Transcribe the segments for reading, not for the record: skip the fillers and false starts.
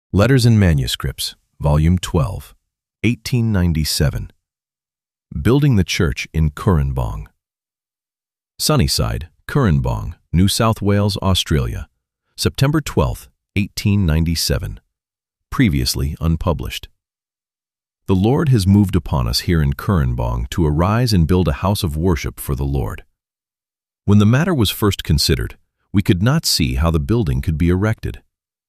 Letters and Manuscripts, Volume 12, 1897. Building the Church in Currenbong. Sunnyside, Currenbong, New South Wales, Australia, September 12, 1897. Previously unpublished. The Lord has moved upon us here in Currenbong to arise and build a house of worship for the Lord. When the matter was first considered, we could not see how the building could be erected.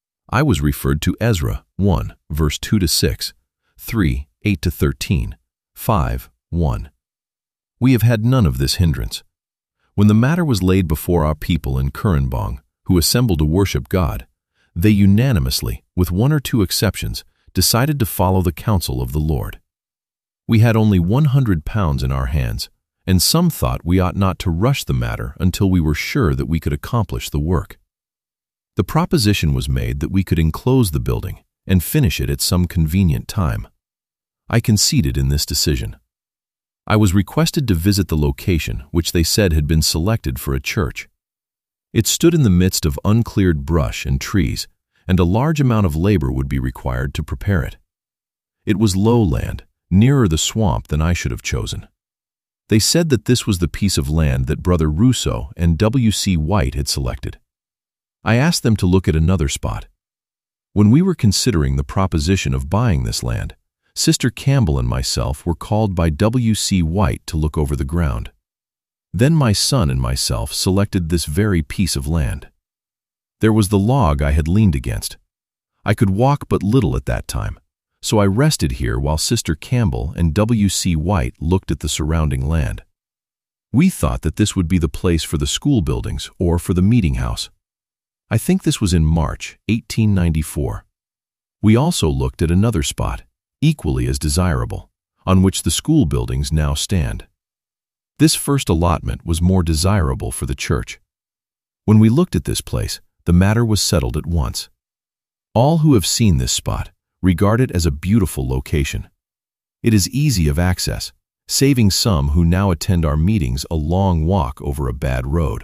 I was referred to Ezra 1, verse 2-6, 3, 8-13, 5, 1. We have had none of this hindrance. When the matter was laid before our people in Currenbong, who assembled to worship God, they unanimously, with one or two exceptions, decided to follow the counsel of the Lord. We had only £100 in our hands, and some thought we ought not to rush the matter until we were sure that we could accomplish the work. The proposition was made that we could enclose the building and finish it at some convenient time. I conceded in this decision. I was requested to visit the location which they said had been selected for a church. It stood in the midst of uncleared brush and trees, and a large amount of labor would be required to prepare it. It was low land, nearer the swamp than I should have chosen. They said that this was the piece of land that Brother Rousseau and W.C. White had selected. I asked them to look at another spot. When we were considering the proposition of buying this land, Sister Campbell and myself were called by W.C. White to look over the ground. Then my son and myself selected this very piece of land. There was the log I had leaned against. I could walk but little at that time, so I rested here while Sister Campbell and W.C. White looked at the surrounding land. We thought that this would be the place for the school buildings or for the meeting house. I think this was in March 1894. We also looked at another spot, equally as desirable, on which the school buildings now stand. This first allotment was more desirable for the church. When we looked at this place, the matter was settled at once. All who have seen this spot regard it as a beautiful location. It is easy of access, saving some who now attend our meetings a long walk over a bad road.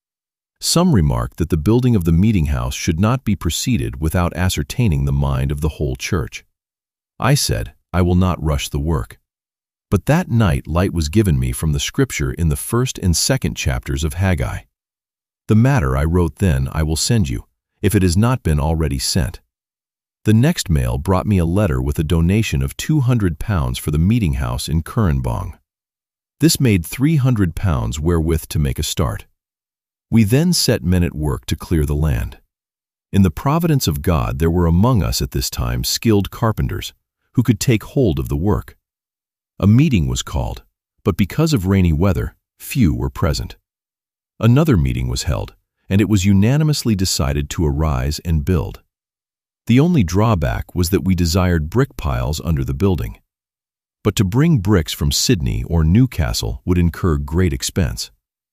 Some remarked that the building of the meeting house should not be proceeded without ascertaining the mind of the whole church. I said, I will not rush the work. But that night light was given me from the scripture in the 1st and 2nd chapters of Haggai. The matter I wrote then I will send you, if it has not been already sent. The next mail brought me a letter with a donation of £200 for the meeting house in Currenbong. This made £300 wherewith to make a start. We then set men at work to clear the land. In the providence of God there were among us at this time skilled carpenters, who could take hold of the work. A meeting was called, but because of rainy weather, few were present. Another meeting was held, and it was unanimously decided to arise and build. The only drawback was that we desired brick piles under the building. But to bring bricks from Sydney or Newcastle would incur great expense.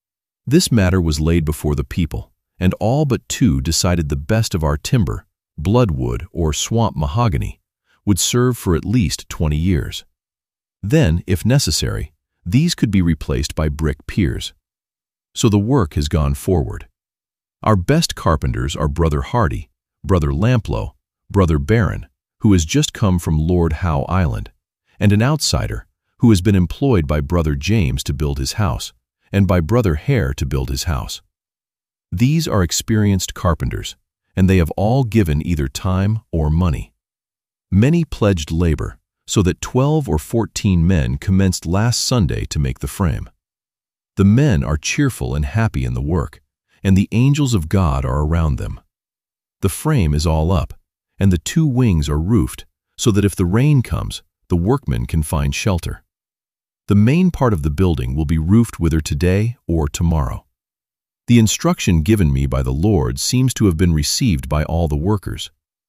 This matter was laid before the people, and all but two decided the best of our timber, bloodwood or swamp mahogany, would serve for at least 20 years. Then, if necessary, these could be replaced by brick piers. So the work has gone forward. Our best carpenters are Brother Hardy, Brother Lamplow, Brother Barron, who has just come from Lord Howe Island, and an outsider who has been employed by Brother James to build his house, and by Brother Hare to build his house. These are experienced carpenters, and they have all given either time or money. Many pledged labor, so that 12 or 14 men commenced last Sunday to make the frame. The men are cheerful and happy in the work, and the angels of God are around them. The frame is all up, and the 2 wings are roofed, so that if the rain comes, the workmen can find shelter. The main part of the building will be roofed whether today or tomorrow. The instruction given me by the Lord seems to have been received by all the workers.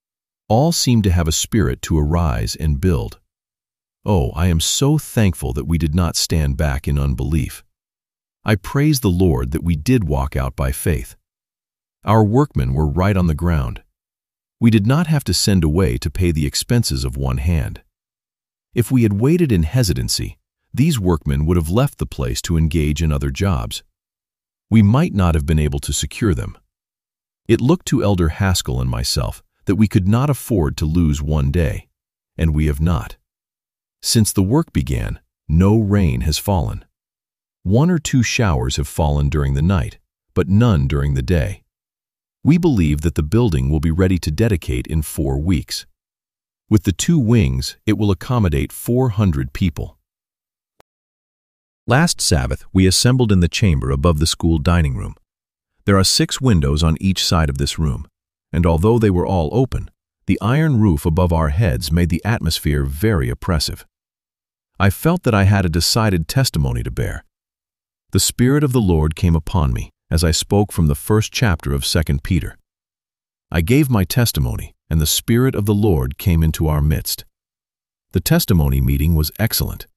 All seem to have a spirit to arise and build. Oh, I am so thankful that we did not stand back in unbelief. I praise the Lord that we did walk out by faith. Our workmen were right on the ground. We did not have to send away to pay the expenses of one hand. If we had waited in hesitancy, these workmen would have left the place to engage in other jobs. We might not have been able to secure them. It looked to Elder Haskell and myself that we could not afford to lose one day, and we have not. Since the work began, no rain has fallen. 1 or 2 showers have fallen during the night, but none during the day. We believe that the building will be ready to dedicate in 4 weeks. With the 2 wings, it will accommodate 400 people. Last Sabbath, we assembled in the chamber above the school dining room. There are 6 windows on each side of this room, and although they were all open, the iron roof above our heads made the atmosphere very oppressive. I felt that I had a decided testimony to bear. The Spirit of the Lord came upon me as I spoke from the 1st chapter of 2 Peter. I gave my testimony, and the Spirit of the Lord came into our midst. The testimony meeting was excellent.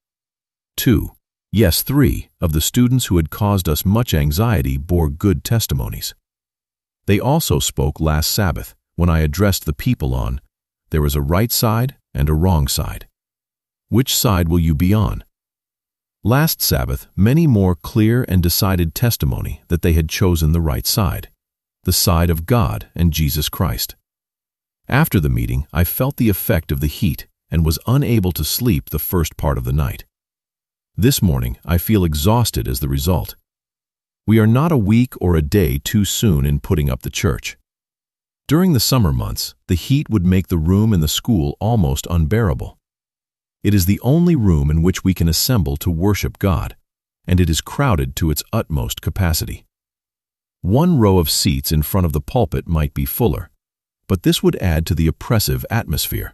3 of the students who had caused us much anxiety bore good testimonies. They also spoke last Sabbath when I addressed the people on, "There is a right side and a wrong side. Which side will you be on?" Last Sabbath, many more clear and decided testimony that they had chosen the right side, the side of God and Jesus Christ. After the meeting, I felt the effect of the heat and was unable to sleep the first part of the night. This morning, I feel exhausted as the result. We are not a week or a day too soon in putting up the church. During the summer months, the heat would make the room in the school almost unbearable. It is the only room in which we can assemble to worship God, and it is crowded to its utmost capacity. 1 row of seats in front of the pulpit might be fuller, but this would add to the oppressive atmosphere.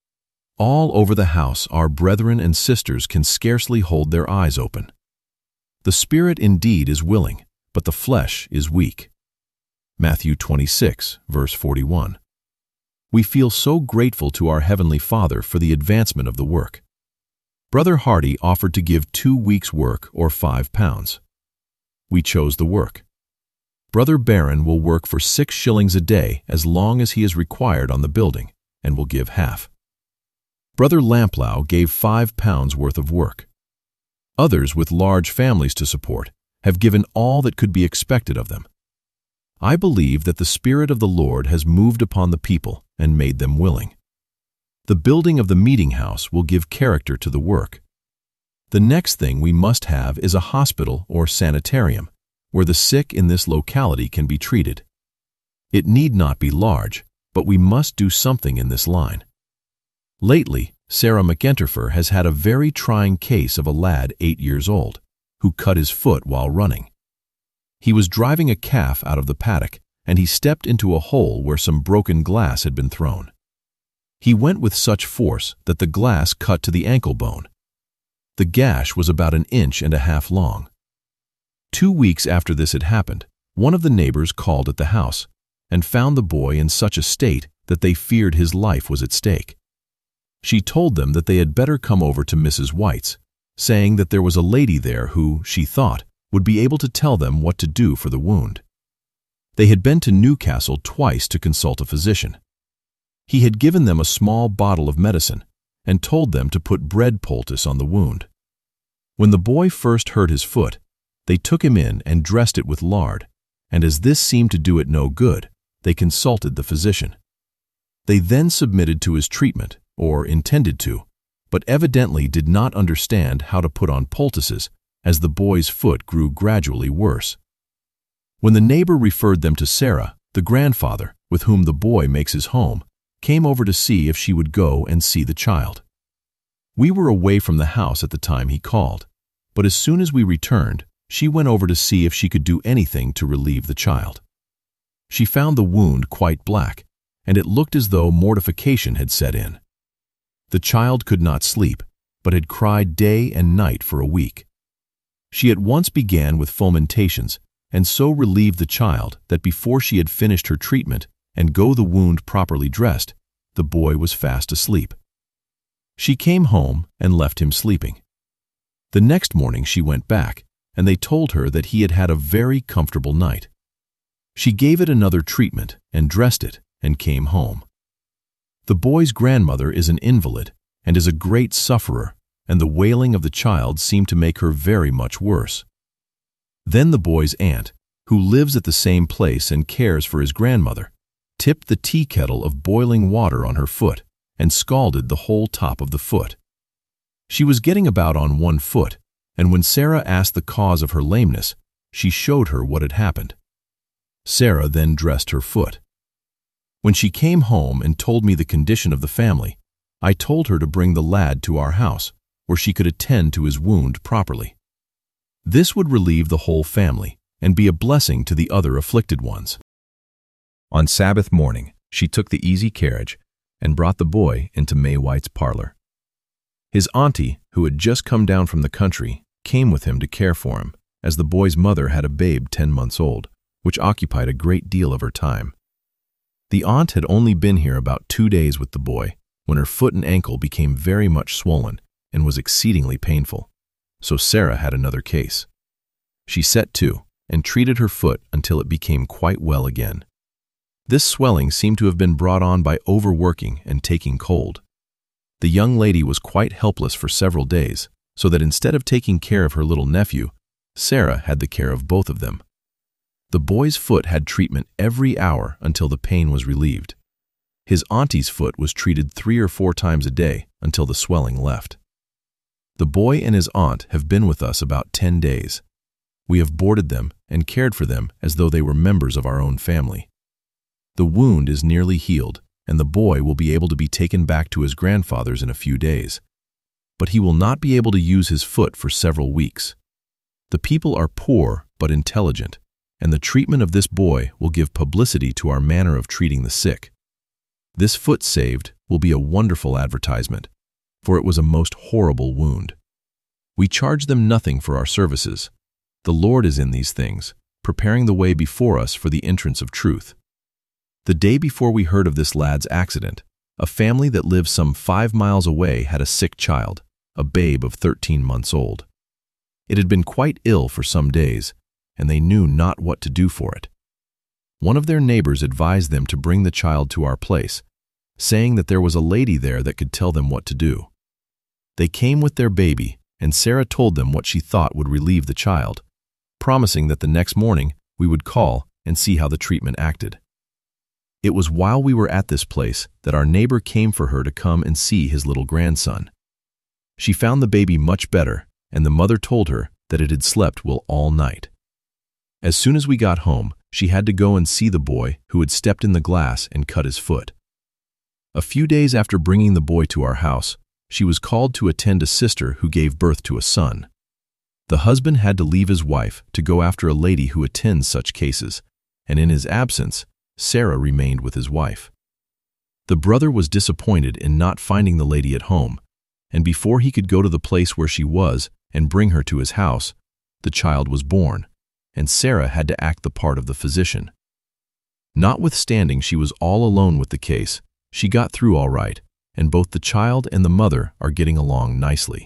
All over the house, our brethren and sisters can scarcely hold their eyes open. The spirit indeed is willing, but the flesh is weak. Matthew 26, verse 41. We feel so grateful to our Heavenly Father for the advancement of the work. Brother Hardy offered to give 2 weeks' work or £5. We chose the work. Brother Barron will work for 6 shillings a day as long as he is required on the building, and will give half. Brother Lamplow gave £5 worth of work. Others with large families to support have given all that could be expected of them. I believe that the Spirit of the Lord has moved upon the people and made them willing. The building of the meeting house will give character to the work. The next thing we must have is a hospital or sanitarium, where the sick in this locality can be treated. It need not be large, but we must do something in this line. Lately, Sarah McEnterfer has had a very trying case of a lad 8 years old, who cut his foot while running. He was driving a calf out of the paddock, and he stepped into a hole where some broken glass had been thrown. He went with such force that the glass cut to the ankle bone. The gash was about 1.5 inches long. 2 weeks after this had happened, one of the neighbors called at the house and found the boy in such a state that they feared his life was at stake. She told them that they had better come over to Mrs. White's, saying that there was a lady there who, she thought, would be able to tell them what to do for the wound. They had been to Newcastle twice to consult a physician. He had given them a small bottle of medicine and told them to put bread poultice on the wound. When the boy first hurt his foot, they took him in and dressed it with lard, and as this seemed to do it no good, they consulted the physician. They then submitted to his treatment, or intended to, but evidently did not understand how to put on poultices as the boy's foot grew gradually worse. When the neighbor referred them to Sarah, the grandfather, with whom the boy makes his home, came over to see if she would go and see the child. We were away from the house at the time he called, but as soon as we returned, she went over to see if she could do anything to relieve the child. She found the wound quite black, and it looked as though mortification had set in. The child could not sleep, but had cried day and night for a week. She at once began with fomentations, and so relieved the child that before she had finished her treatment and got the wound properly dressed, the boy was fast asleep. She came home and left him sleeping. The next morning she went back, and they told her that he had had a very comfortable night. She gave it another treatment and dressed it and came home. The boy's grandmother is an invalid and is a great sufferer, and the wailing of the child seemed to make her very much worse. Then the boy's aunt, who lives at the same place and cares for his grandmother, tipped the tea kettle of boiling water on her foot, and scalded the whole top of the foot. She was getting about on one foot, and when Sarah asked the cause of her lameness, she showed her what had happened. Sarah then dressed her foot. When she came home and told me the condition of the family, I told her to bring the lad to our house, where she could attend to his wound properly. This would relieve the whole family and be a blessing to the other afflicted ones. On Sabbath morning, she took the easy carriage and brought the boy into May White's parlor. His auntie, who had just come down from the country, came with him to care for him, as the boy's mother had a babe 10 months old, which occupied a great deal of her time. The aunt had only been here about 2 days with the boy when her foot and ankle became very much swollen and was exceedingly painful, so Sarah had another case. She set to and treated her foot until it became quite well again. This swelling seemed to have been brought on by overworking and taking cold. The young lady was quite helpless for several days, so that instead of taking care of her little nephew, Sarah had the care of both of them. The boy's foot had treatment every hour until the pain was relieved. His auntie's foot was treated 3 or 4 times a day until the swelling left. The boy and his aunt have been with us about 10 days. We have boarded them and cared for them as though they were members of our own family. The wound is nearly healed, and the boy will be able to be taken back to his grandfather's in a few days. But he will not be able to use his foot for several weeks. The people are poor but intelligent, and the treatment of this boy will give publicity to our manner of treating the sick. This foot saved will be a wonderful advertisement, for it was a most horrible wound. We charge them nothing for our services. The Lord is in these things, preparing the way before us for the entrance of truth. The day before we heard of this lad's accident, a family that lived some 5 miles away had a sick child, a babe of 13 months old. It had been quite ill for some days, and they knew not what to do for it. One of their neighbors advised them to bring the child to our place, saying that there was a lady there that could tell them what to do. They came with their baby, and Sarah told them what she thought would relieve the child, promising that the next morning we would call and see how the treatment acted. It was while we were at this place that our neighbor came for her to come and see his little grandson. She found the baby much better, and the mother told her that it had slept well all night. As soon as we got home, she had to go and see the boy who had stepped in the glass and cut his foot. A few days after bringing the boy to our house, she was called to attend a sister who gave birth to a son. The husband had to leave his wife to go after a lady who attends such cases, and in his absence, Sarah remained with his wife. The brother was disappointed in not finding the lady at home, and before he could go to the place where she was and bring her to his house, the child was born, and Sarah had to act the part of the physician. Notwithstanding she was all alone with the case, she got through all right, and both the child and the mother are getting along nicely.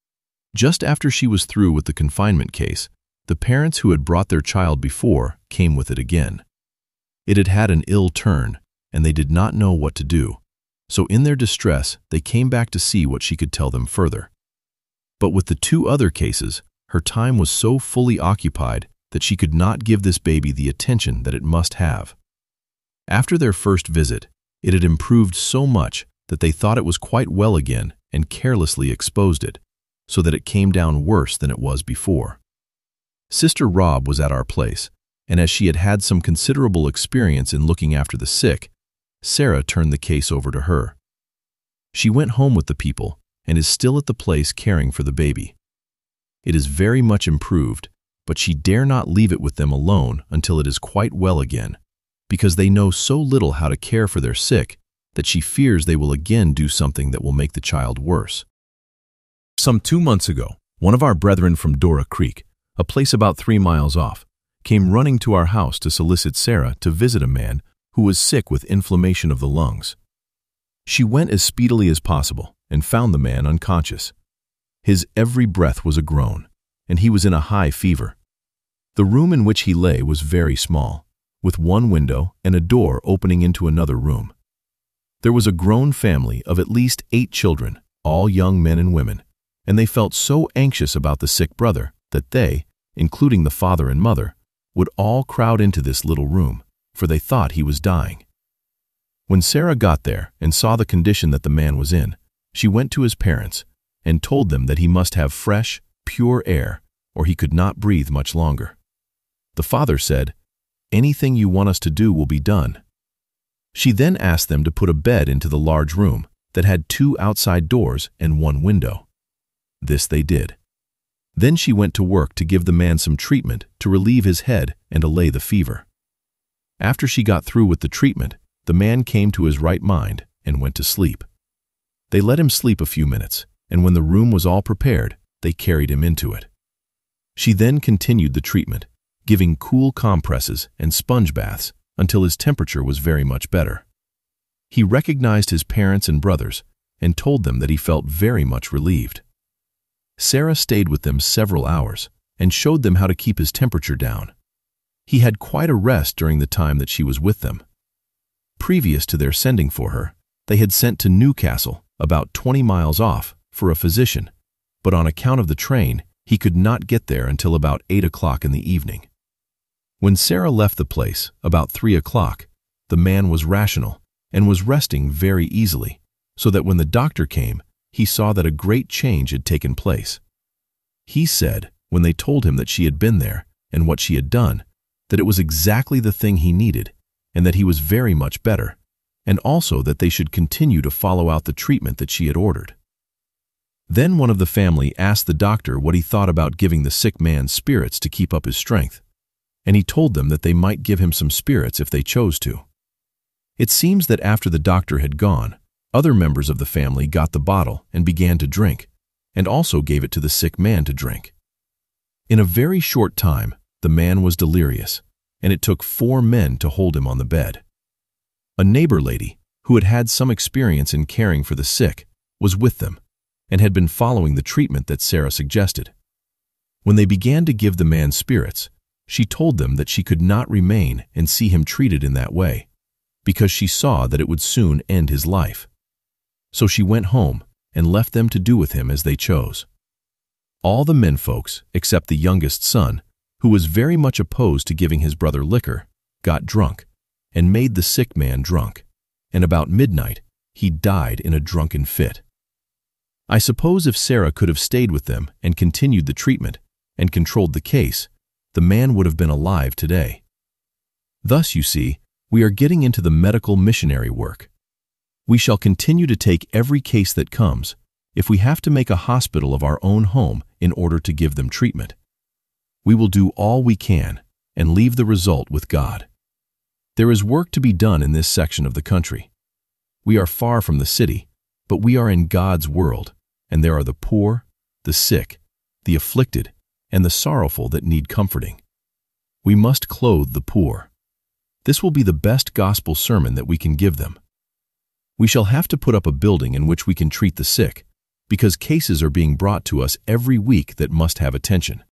Just after she was through with the confinement case, the parents who had brought their child before came with it again. It had had an ill turn, and they did not know what to do, so in their distress they came back to see what she could tell them further. But with the 2 other cases, her time was so fully occupied that she could not give this baby the attention that it must have. After their first visit, it had improved so much that they thought it was quite well again and carelessly exposed it, so that it came down worse than it was before. Sister Rob was at our place, and as she had had some considerable experience in looking after the sick, Sarah turned the case over to her. She went home with the people and is still at the place caring for the baby. It is very much improved, but she dare not leave it with them alone until it is quite well again, because they know so little how to care for their sick that she fears they will again do something that will make the child worse. Some 2 months ago, one of our brethren from Dora Creek, a place about 3 miles off, came running to our house to solicit Sarah to visit a man who was sick with inflammation of the lungs. She went as speedily as possible and found the man unconscious. His every breath was a groan, and he was in a high fever. The room in which he lay was very small, with one window and a door opening into another room. There was a grown family of at least 8 children, all young men and women, and they felt so anxious about the sick brother that they, including the father and mother, would all crowd into this little room, for they thought he was dying, When Sarah got there and saw the condition that the man was in, she went to his parents and told them that he must have fresh, pure air, or he could not breathe much longer. The father said, "Anything you want us to do will be done." She then asked them to put a bed into the large room that had 2 outside doors and 1 window. This they did. Then she went to work to give the man some treatment to relieve his head and allay the fever. After she got through with the treatment, the man came to his right mind and went to sleep. They let him sleep a few minutes, and when the room was all prepared, they carried him into it. She then continued the treatment, giving cool compresses and sponge baths until his temperature was very much better. He recognized his parents and brothers and told them that he felt very much relieved. Sarah stayed with them several hours and showed them how to keep his temperature down. He had quite a rest during the time that she was with them. Previous to their sending for her, they had sent to Newcastle, about 20 miles off, for a physician, but on account of the train, he could not get there until about 8 o'clock in the evening. When Sarah left the place, about 3 o'clock, the man was rational and was resting very easily, so that when the doctor came, he saw that a great change had taken place. He said, when they told him that she had been there and what she had done, that it was exactly the thing he needed and that he was very much better, and also that they should continue to follow out the treatment that she had ordered. Then one of the family asked the doctor what he thought about giving the sick man spirits to keep up his strength, and he told them that they might give him some spirits if they chose to. It seems that after the doctor had gone, other members of the family got the bottle and began to drink, and also gave it to the sick man to drink. In a very short time, the man was delirious, and it took 4 men to hold him on the bed. A neighbor lady, who had had some experience in caring for the sick, was with them, and had been following the treatment that Sarah suggested. When they began to give the man spirits, she told them that she could not remain and see him treated in that way, because she saw that it would soon end his life. So she went home and left them to do with him as they chose. All the menfolks, except the youngest son, who was very much opposed to giving his brother liquor, got drunk and made the sick man drunk, and about midnight he died in a drunken fit. I suppose if Sarah could have stayed with them and continued the treatment and controlled the case, the man would have been alive today. Thus, you see, we are getting into the medical missionary work. We shall continue to take every case that comes if we have to make a hospital of our own home in order to give them treatment. We will do all we can and leave the result with God. There is work to be done in this section of the country. We are far from the city, but we are in God's world, and there are the poor, the sick, the afflicted, and the sorrowful that need comforting. We must clothe the poor. This will be the best gospel sermon that we can give them. We shall have to put up a building in which we can treat the sick, because cases are being brought to us every week that must have attention.